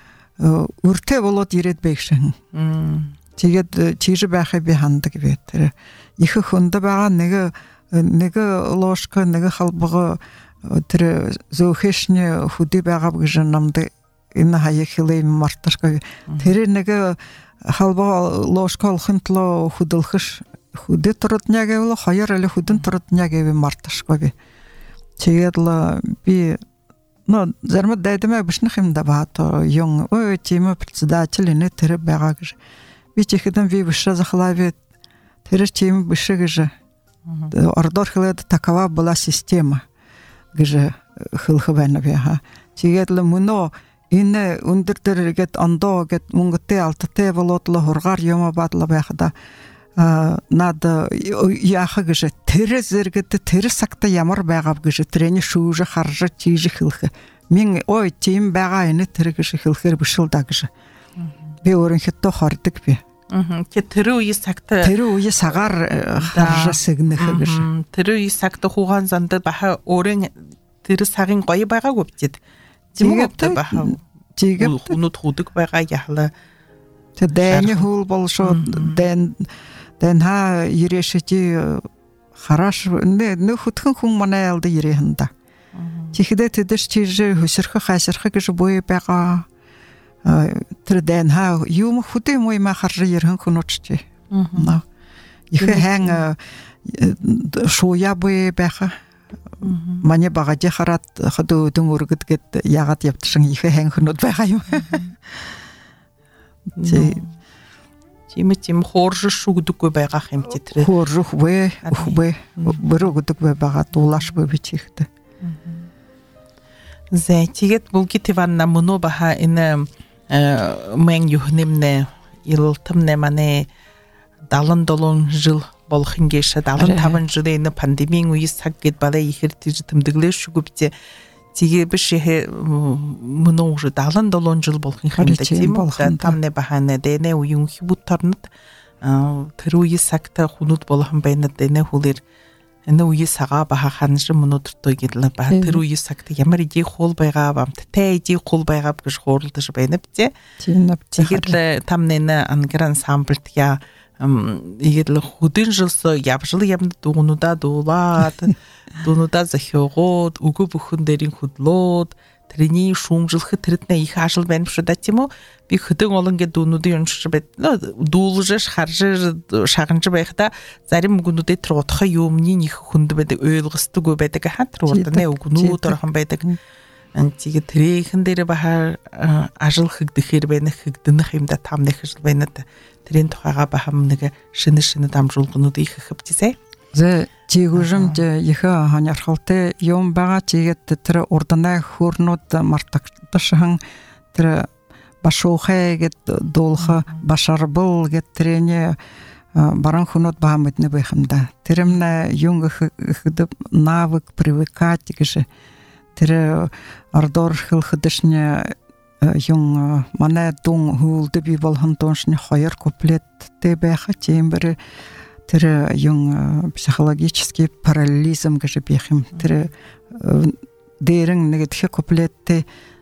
үртэй болоод ирээд байгшин тэгээд чиж байхыг би хандаг вэ тэр их хөндө байгаа нэг ложка нэг халбага тэр зөөхшний хөдөө байгаа гэж намд энэ хаяг хэлээ марташка тэр нэг халбага ложка олхонтлоо хөдөлхөш хөдөө турдняг гэвэл хоёр аль хөдөн турдняг гэв марташка би тэгээд л би зармад дайдамаа бишнах юм да баато юм ой тийм председатель не тэр байгаа гэж би чихэдэн ви бишра захлаве тэр тийм бишэ гэж ордор хэлээд такава была система гэж хэлхэвэн бяха тэгээд л мөнөө энэ өндөр дэргэд ондоо гэд мөнгөтэй алттай болоод л хургаар юм бадлаа байхада над яах гэж тэр зэрэгт тэр сагта ямар байгаа гэж тэрний шүүж харж чиж хэлэх min ой тийм байгаа энэ тэр гэж хэлэхээр биш л да гэж би өөрөнхөдөө хордог би тэр үе сагта сагаар харж сэгнэх гэж тэр үе сагта хугаан занд баха өөрийн тэр сагийн гоё байгааг өвчид зэмгтэй баха тэгээд хүнүүд худаг байгаа яхла тэр дэний хул болшоо дэн ха ирэшти хараш нэ хөтгөн хүн манай ялд ирэхэнда чихдэ тэдэш чиж хөсөрхө хасархэ гэж бой байгаа тэр дэн ха юм хөдөө мой ма харж ирхэн хүнөчти на их хэн шуя бой байгаа манай багажи хараад хөдөө дөн өргөдгэд ягаад явдсан их хэн хүнөд байгаа юм тийм хоорж шүгдэггүй байгаа юм чи тэр хоорж вэ бөрөгдөг байгаа дуулаш бо бичихтэй зэ тэгээд булгитиванна мөнө баха энэ мен юхнэмнэ илтэмнэ мане 77 жил болох ингээш 75 жилийн энэ пандемийн үеэс цаг гэд барай ихэр тийж тэмдэглээ шүгвчээ тэгээ биш мөнө уже 77 жил болох юм тийм үү тамне бахана дэнэ уюн хибутарнат тэр үеэс цагта хүнүүд болох байна дэнэ хүлэр энэ үеэс сагаа баха ханш мөнөдөртөө гэдлээ ба тэр үеэс цагта ямар идей хул байгаа бамт тэ идей хул байгаа гэж хууралдаж байна бтэ тэгээд тамне ангран самбалт я игэдл хөдөн жилсо явжил ямд дуунуудаа дуулаад дуунуудаа зохиогоод өгөө бүхэн дээрийн хөдлөөд тэрний шүүмжлэхэд тэрднээ их ашил байна шүү да тийм үү би хөдөн олон гэдэг дуунуудын уншиж байд дуулж харж шаганж байхдаа зарим үгнүүдэд тэр утгах юмны их хүнд байдаг ойлгосдоггүй байдаг хатар урдны үгнүүд орхон байдаг антиг тэрийнхэн дээр бахаар ажил хэгдэхэр байна хэгдэнэх юмда тамных ажил байна тэрийн тухайга бахам нэг шинэ дамжуулгнууд их хөвчсэй зэ чигүүжм их ханярхалтай юм байгаа чигэд тэр урднаа хөрнүүд мартагдашхан тэр башуухэ гэд дуулха башарбыл гэд тэрний баран хунот баамытны бэхэмда. Тэремнэ юнг хыдып навык привыкать гэжэ. Тэрэ ардор хыл хыдышне юн мана дун хулды би болхан тоншне хайр куплет тэ бэха тембэр тэр юн психологический параллелизм гэжэ бэхэм. Тэр дэрэн нэгдэх куплеттэй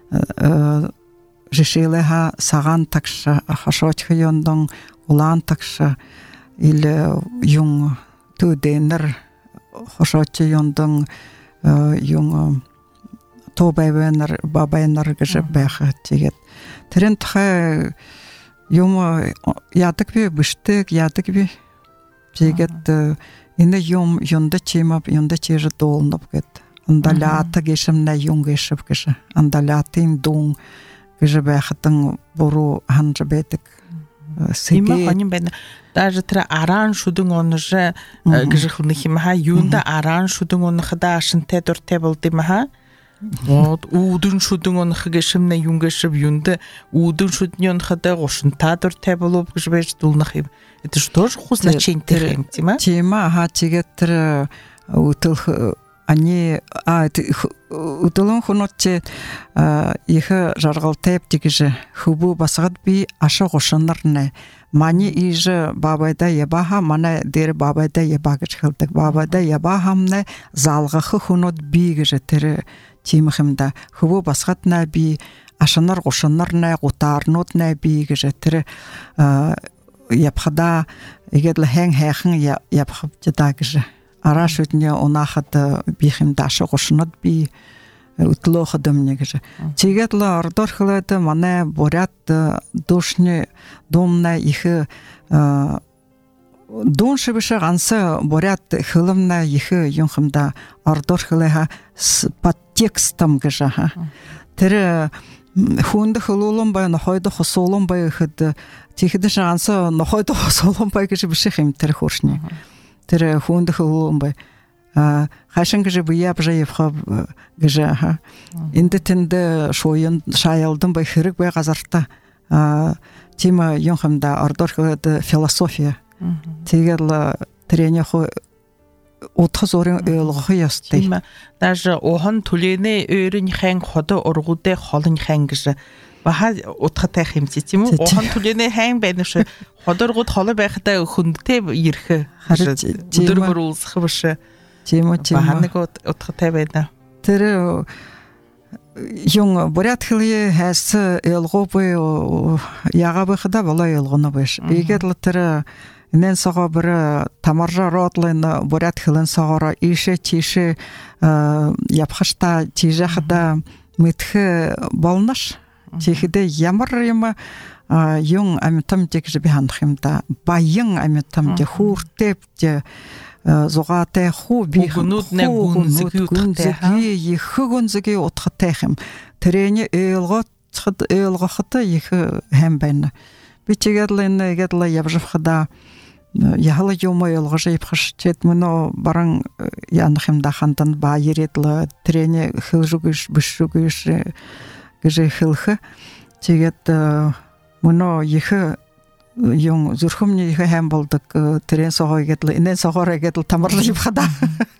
решилеха саган такша хашочх йондон улан такша или юн туденер хашочи йондон юн тобайвенер бабайнер гэжэ бэха тэгээд тэрэн тхай юм ядаг би бэштэг ядаг би тэгээд энэ юм юнда чимап юнда чиж долноб гэд андалята гэшэмнэ юн гэшэв гэжэ андалатын дун гэжэ бэхатан буруу ханж байдаг Сима ханим байна. Даже тэр аран шүдэн онжэ гэжих нөхимха юунда аран шүдэн онхда ашинтай дуртай болдымха. Вот үүдэн шүдэн онх гэшэмнэ юн гэшэв юунда үүдэн шүдний онхда гошинтай дуртай болов гэж байж дулнах юм. Это же тоже значение тэр юм тийм а? Тема тэгээд тэр үтэл они удалон хонотче их жаргалтайп тэгж хубу басгад би аша гошоннарне мани иж бабайда ябаха мана дэр бабайда яба гэж хэлдэг бабайда ябахамне залгах хонот би гэж тэр чимхэмда хубу басгатна би ашанар гошоннарне гутарнууд на би гэж тэр япхада игэл хэн хайхан япхавчда гэж арашүдне унахад бихим даша гошнод би утлохадам нэгж тэгээд л ордорхлаад манай бурят душны домна их дун шибэшэ ганса бурят хылымна их юнхымда ордорхлаха подтекстом гэж тэр хүнд хөлүүлэн бай нохойд хосуулан бай гэхэд тэгэхэд ганса нохойд хосуулан бай гэж бишэх юм тэр хуршны тэр хүнд хөлүүлэн бай хашин гэж буяп жаевха гэж энд тэнд шоён шаялдан бай хэрэг бай газарта тима юнхамда ордорход философия тэгэл тренихо утгас өрийн ойлгох ёстой. Даже охон түлэнэ өөрийн хан ходо ургуудэ холын хан гэж баха утгатай хэмжээ тийм үү? Охон түлэнэ хан байна шүү. Ходоргууд холо байхдаа хүндтэй ирэх. Өдөрмөр үлсэх биш. Тийм үү? Баха нэг утгатай байна. Тэр юн бурят хиле хэс ялгообой ягабыхда бола ялгоно биш. Ийгэл тэр нэн сого бір тамаржа родлын бурят хилэн согоро ише чише япхашта чижахда мэтхэ болнаш чихэдэ ямар юм юн амитам гэж би хандах юм да баян амитам дэ хүртэв дэ зугатай хуу би гүнүүднэ гүнзэги их гүнзэги утгатай юм тэрэний ойлгоход их хэм байна би чигэрлэн гэдла явжихда яхала юмой ялгаш ипхашчет мно баран янах юм дахантан ба ирэдла тэрэний хилжугиш бишжугиш гэж хэлхэ тэгээд мно их юм зүрхэмний их хэм болдог тэрэн согоо гэдла энэ согоороо гэдла тамарлаж ипхада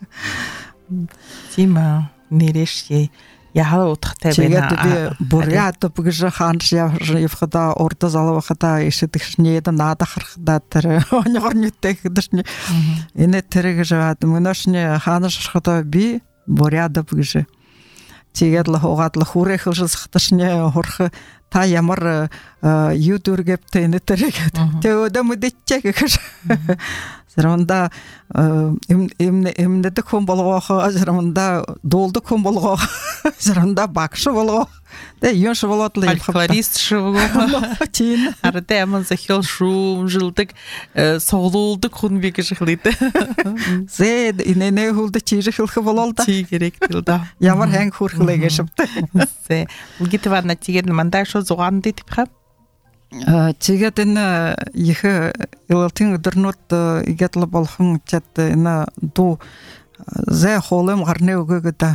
тима нэрэшээ яхаа утгатай байна. Тэгээд бурят гэж ханш явхада урд залвахада ишэдэгшнээ наадахрахда тэр онёрнүтэй гэдэрчний энэ тэр гэж мөнөшний ханашхада би бурят гэж тэгээд л хугаад л хүрэх хэлсахташны хурх та ямар юдүргэптэй энэ тэр тэгээд өдөмөдчээ гэж Зэрэмдэ эмнэдэг хүн болгоох, зэрэмдэ дуулдаг хүн болгоох, зэрэмдэ багш болгоох. Тэгээ юун шиг болоод л фольклорист шиг болгоох. Тийм. Артай аман захил шүүмжилдэг, соглуулдаг хүн би гэж хэлээд. Зэд инэнэ хүлдэ чижих хэлэх болол да. Чи гэрэгтэл да. Ямар ханг хүрхлээ гэшвтэй. Зэ. Үлгитвар на тэгээд мандаа шо зугаан дэт пхав. Тэгээд энэ их илтэн өдөрнөд игэтл болсон чад энэ ду зэ холом гарны өгөөд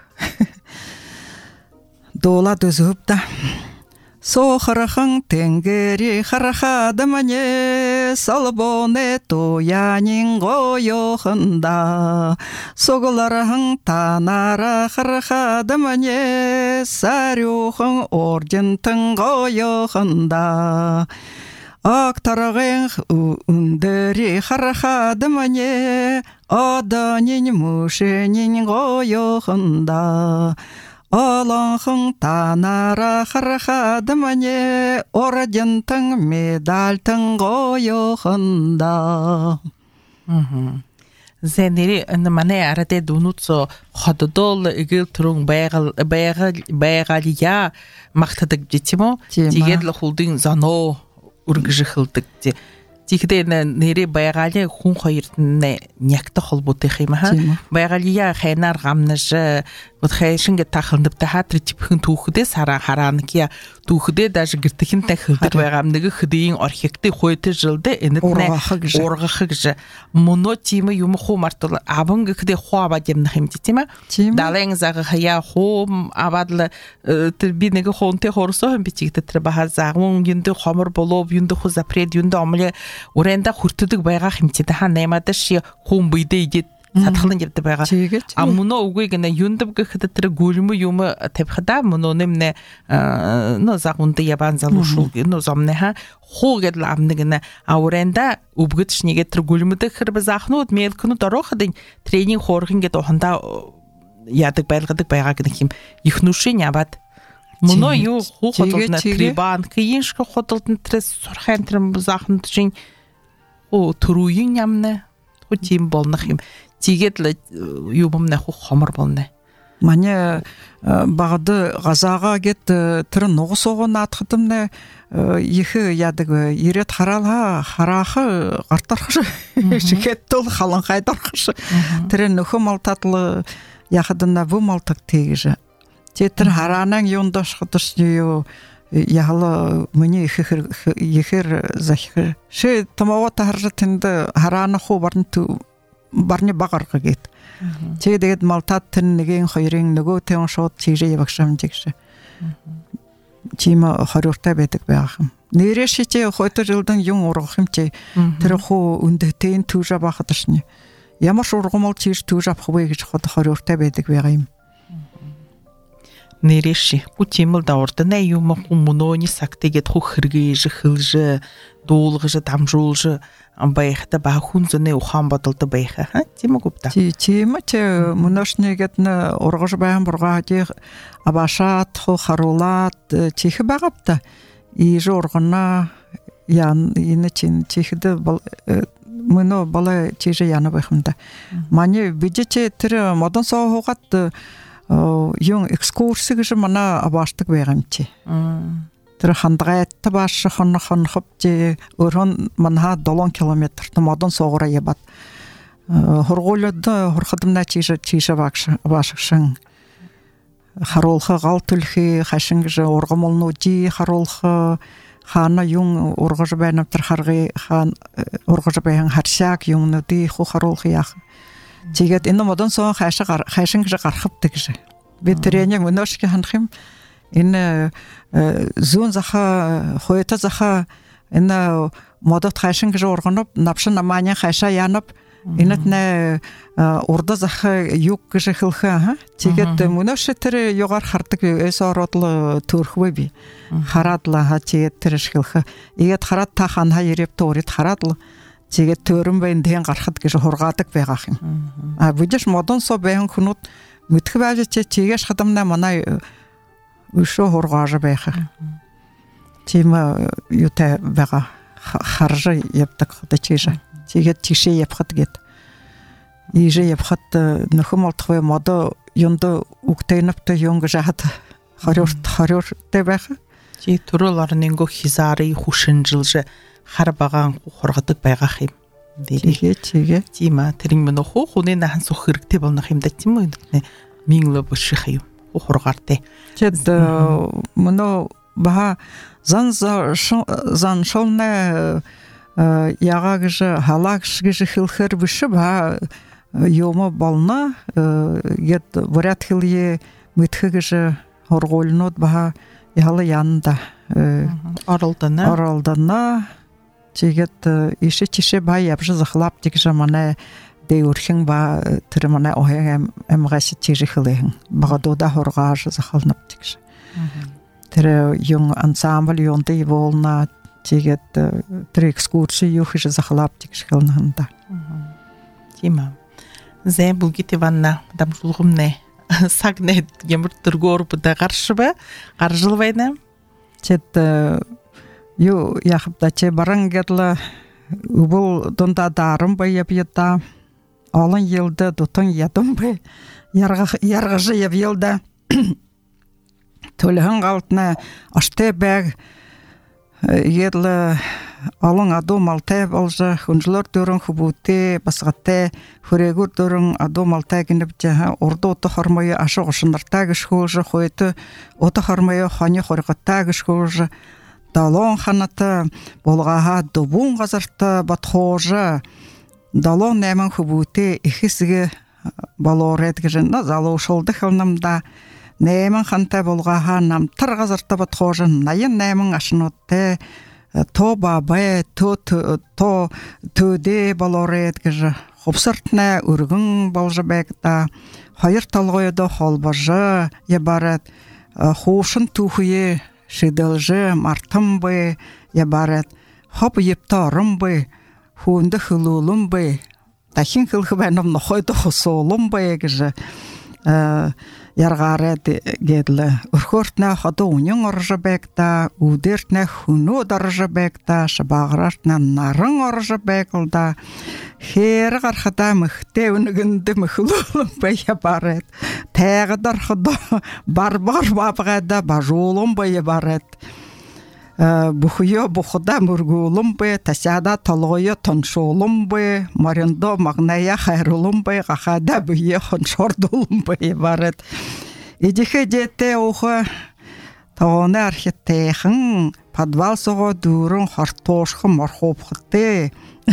дуула дөсөпта сохрахан тэнгэри харахад мане салбоне туянин гоёхында согларың танара хархадымне сарюхың ордентың гоёхында Актарагын үндери хархадымне аданин мушенин гоёхында Алаңхың танара хархадымне ордентың медальтың гоёхында. Зенери мане арате дунуцо хододол игил турун байгалия мактадык жетимо дигедл хулдын зано ургжихылдык де тигде нери байгали хүн хоёртны някта холбоотой юм ха байгалия хайнаар гамнаж вот хайшинге тахалнып та хатри типхэн түүхдээ сараа хараанкия түүхдээ даже гэртхэнтэй хөлдөр байгаа нэг хөдийн архитектийн хойтой жилдээ энэтнэ ургах гэж моно тим юм хуу мартал аван гэхдээ хуава гэмнэх юм тийм далайн зага хая хуу авадл тэр би нэг хонтэй хорсоо бичигдэ тэр баха загун юндэ хомор болов юндэ ху запред юндэ омле уренда хүртдэг байгаа юм чи та наймадаш хүн бидээ идэ сатхлан явдаг байгаа. А мөнөө үгийг нэ юндв гэхэд тэр гүлмө юм тавихда мөнөө нэмнэ но загунд ябан залушул но зомнэ ха хуугэл амнэг нэ ауренда үбгэдшнигэ тэр гүлмөдө хэрб захнууд мелкнууд орохдын тренинг хоорхон гэдэг ухандаа яадаг байлгадаг байгаа гэх юм их нүшин яваад мөнөө юу хуу хотод трибан кийшг хотод тэр сурхайн тэр захнууд чинь оо төрүүн ямнэ хутим болнах юм тигэд л юмнэ хомор болнэ маня багды газаага гэт тэр нугсууг наатхдымнэ их яадаг ирэт хараах гартарх шигэт тул халан хайдарх тэр нөхөн малтатл яхадна бу малтак тэгж тэр хараанан юндаш хадш юу яхала миний ихэр захир ши тамавата харжтынд хараана ху барны багарга гэт тэгээд малтат нэгэн хоёрын нөгөө тэн шууд чижээ явагшам жигш чима хорёртай байдаг байх юм нэрэ шичээ хойто жилдэн юм ургах юм чи тэр ху өндөтэн түүжа бахадшни ямар ургамал чиж түүж авахгүй гэж хорёртай байдаг байгаа юм нэрэши гүтимэл даурдана юм хүмүүнөөний сактигэд хөх хэрэгэж хилж дуулгаж дамжуулж байхта ба хүн зөний ухаан бодолд байха тийм үү гүпта тийм ч мөнөөшнийгэд н ургаж баян бургаадыг абашаат харуулаад чих байгапта иж ургана ян энэ чин чихд мөнөө бала чиж яна байхмда мани бидчэ тэр модон суугаад юм экскурс гэж манай аваартаг байгаа юм чи. Тэр хандгайт бааш хонхопж өрхөн манаа 7 км-т модон суугаараа ябад. Хургуулд хурхадмна чиш баашгшин харуулха гал түлхи хашин гэж ургамолнууди харуулха хаана юм ургаж байна тэр харгы хаан ургаж баян харшаак юмнуудыг харуулх яах тэгээд энэ модон сон хайшин гэж гарахдаг гэж би тэрийг өнөөшг хандах юм энэ зүүн заха хойто заха энэ модот хайшин гэж урганып навшин намааны хайшаа янап энэт нэ урда заха юг гэж хэлхэ тэгээд өнөөш тэр югаар хардаг эс ородл төрхвэ би хараадла ха тэгээд тэр хэлхэ игээд хараад та хан хайрып туурид хараадл тэгээд төрөн байн дэн гарахд гэж хургаадаг байгаа юм. А бүжиш модон со байн хүнүүд мэдх байж чигээс хадамна манай өшөө хургааж байх. Тийм юутай байгаа харж явдаг хадачиж. Тэгээд чишээ явхад гээд ийжээ явхад нөхөм олдох модо юнд үгтэнэвт юм гэж хад хорёртой байх. Чи төрөл орнынго хизари хүшинжилж хар багаан хургадаг байгаа юм. Тэгээ. Тийм аа тэрийн мөн хуны нахан сух хэрэгтэй болох юм да тийм үү нэ мингло буших юм хургаартэй. Тэд мөнө ба зан шолна ягагж халагш гэж хэлэхэр биш ба юм болно гэд вариат хэлье мэдхэгж хургуулнууд ба яла янда оролдона Тегет ише тише бай ябжы захлап тигже мане деурхин ба тире мане оһен эмгаси тиже хилен. Багадода хоргаж захалнап тигже. Тире юн ансамбль юнды волна тегет тире экскурсия юхиже захлап тигже хилнанда. Тима. Зе Булгит Иванна дамжулгумне сагне ямыр тургор буда каршыбы каржылбайна. Тет ю яхыпта че барангерла убул донда дарым байyapyta алын елді дутын ядым бай яргыжы ябылда төлһөн галтна аште бәг ерле алын адом алтай болжа хунжлар төрөн хубуте басгатте хүрегүр төрөн адом алтай гинеп жаха ордо ото хормойы ашы гошындарта гышхожа хойты ото хормойы ханы хоргатта гышхожа далон ханаты болгага добун газарта батхожа далон нэмэн хубуте ихисге балорет гижен назало шолды хылнамда нэмэн ханта болгага намтар газарта батхожа найын нэмэн ашнотте то бабай то төде балорет гижа хопсартна үргүн болжа бекта хайыр талгойда холбажа ябарат хошын тухуе шидалжы мартым бы ябарат хоп ептарым бы хунды хылулым бы тахин хылхыбаным нохойды хосолым бы гижа яргарет гедле урхортна хадоуньын оржа бекта удертна хуну даржа бекта шабаграшна нарын оржа бекылда хер гархада мөхте үнігінді мөхлулым бы ябарет тәғыдар хыда барбар бабғада бажулым бы ябарет бухуя бухуда мургулым бы тасяда талгоя тоншолым бы марендо магная хайрулым бы гахада бие хоншордулым бы ябарет идихе дете оха таона архитектын подвал сого дурун хартошхы мархопхты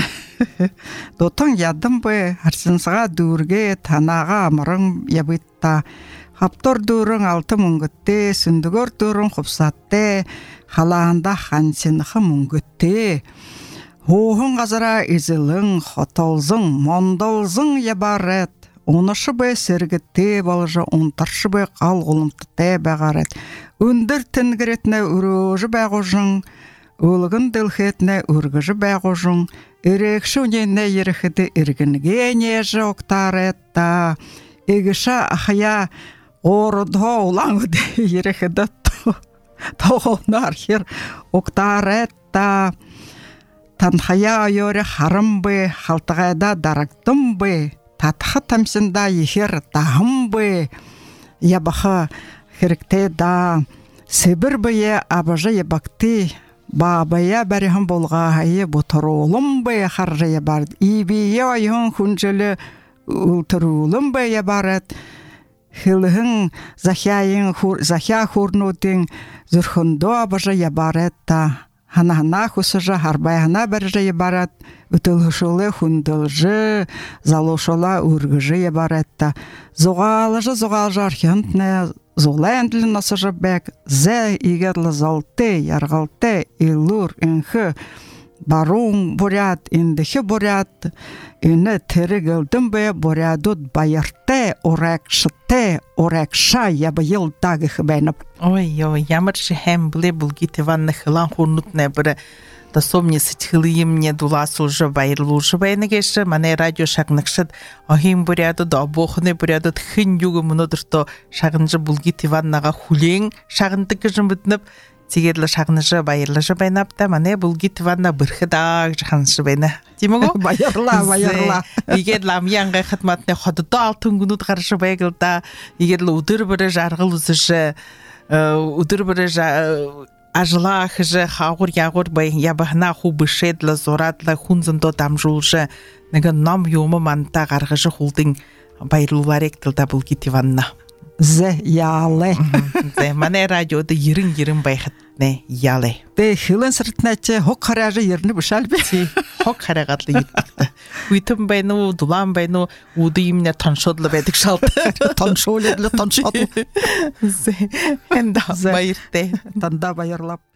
дотон ядым бы арсынсыга дурге танага амырың ябытта хаптор дурун 6 мөнгөтте сүндүгөр дурун хупсатте халаанда хансынхы мөнгөтте хоохун газара изылың хотолзың мондолзың ябарет онышы бы сергетте болжа онтаршы бы қалғылымтыте бәғарет өндір тінгіретіне үрөжі бәғожың өлігін ділхетіне үргіжі бәғожың ерекші өненне еріхіді іргінге нежі оқтаретта егіша ахая орудо улаңыды еріхіді тоғынар хер оқтаретта танхая ойоры харым бы халтығайда дарактым бы татхы тамсында ехер тахым бы ябаха херекте да сибір бие абажы ябакты бабая бәріхім болғағайы бұтырулым бы харжы ябард ибие ойын хүнжілі ұлтырулым бы ябард хилхин захя хурнутин зурхундо абажа ябаретта хана хусыжа харбайхана бәржа ябарат үтілхышылы хундылжы залушыла үргіжі ябаретта зуғалжы архентне зулайнділі насыжы бәк зә игерлі залты ярғалты илур инхы барун бурят индихи бурят ины тірі гілдің бе бурядуд байырты оракша ябы елдағы хыбайнып. Ой, ямыршы хэм біле Булгит Иванна хылан хурнутне бірі да сомни сытхылыйым не дуласы уже байырлы уже байны кеші мане радио шағнықшыд ахим буряды да абохыны буряды тхын юғы мұнадырто шағынжы Булгит Иваннаға хулең шағынды кіжім бүтініп тегерлі шағыныжы байырлыжы байнапта мане Булгит Иванна бірхідаг жақанышы байны. Демего? Байырла. Егер ламиянға қытматыны қодыда алтын күнуд қарышы байгылда, егерлі ұдыр бірі жарғыл үзіші, ұдыр бірі ажыла ақыжы қағыр-яғыр бай ябағына ху бішедлі, зорадлы, хунзындо дамжулжы, неге нам юмы манта қарғыжы хулдың байырлулар ектілді Булгит Иванна. Зе ялы. Мане радиода ерін байхытны ялы. Хилын сыртнәтче хок қаражы еріні бүшәл бе? Хок қарағатлы еттікті. Үйтім байну, дулан байну, уды еміне таншодлы бәдік шалды. Таншодлы, таншодлы. Энда байырты. Танда байырлап.